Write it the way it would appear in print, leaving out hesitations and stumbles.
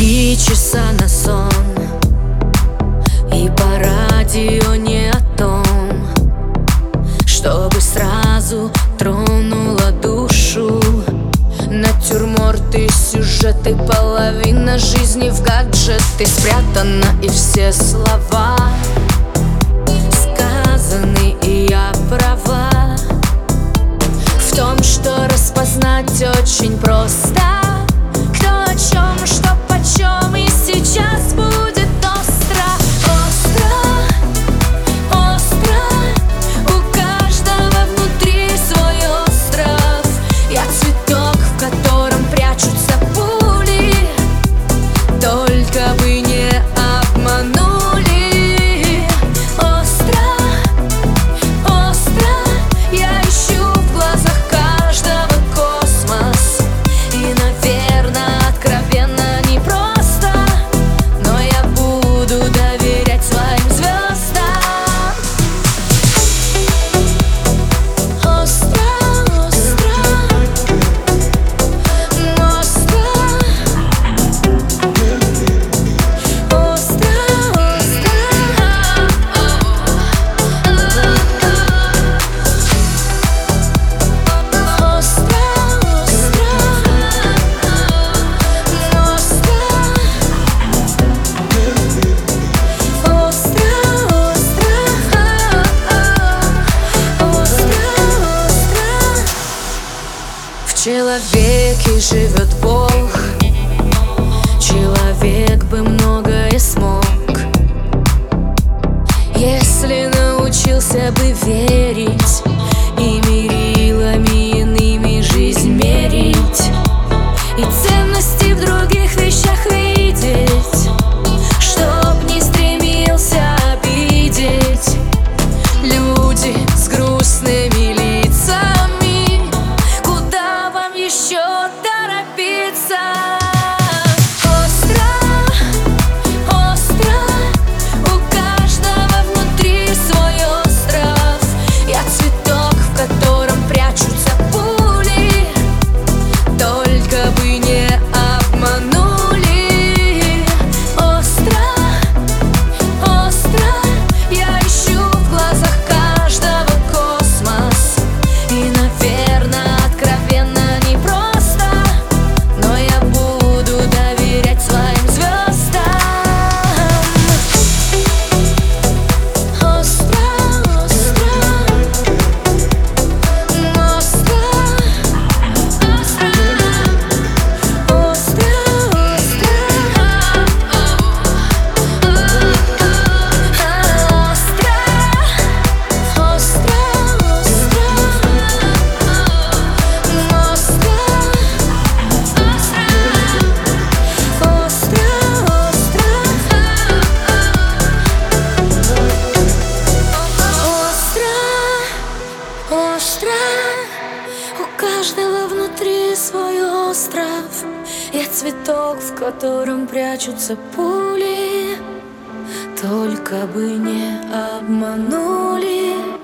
3 часа на сон, и по радио не о том, чтобы сразу тронула душу. Натюрморты, сюжеты, половина жизни в гаджеты спрятана, и все слова сказаны, и я права в том, что распознать очень просто, кто о чем, что почем, и сейчас будет остро, остро, остро. У каждого внутри свой остров. Я цветок, в котором прячутся пули, только бы не обманули. Остро, остро. Я ищу в глазах каждого космос, и, наверное, откровенно непросто, но я буду доверять своим звездам. Остро, остро, остро, остро, в человеке живет Бог. Человек бы многое смог, если научился бы верить и мерилами иными жизнь мерить, и ценности в других вещах видеть, чтоб не стремился обидеть. Люди с грустными лицами, куда вам еще торопиться? Остро, остро. У каждого внутри свой остров. Я цветок, в котором прячутся пули, только бы не обманули. Остро, остро. Я ищу в глазах каждого космос, и, наверное, откровенно непросто, но я буду доверять своим звездам. Остро, остро, остро, остро, остро. У каждого внутри свой остров. Я цветок, в котором прячутся пули, только бы не обманули.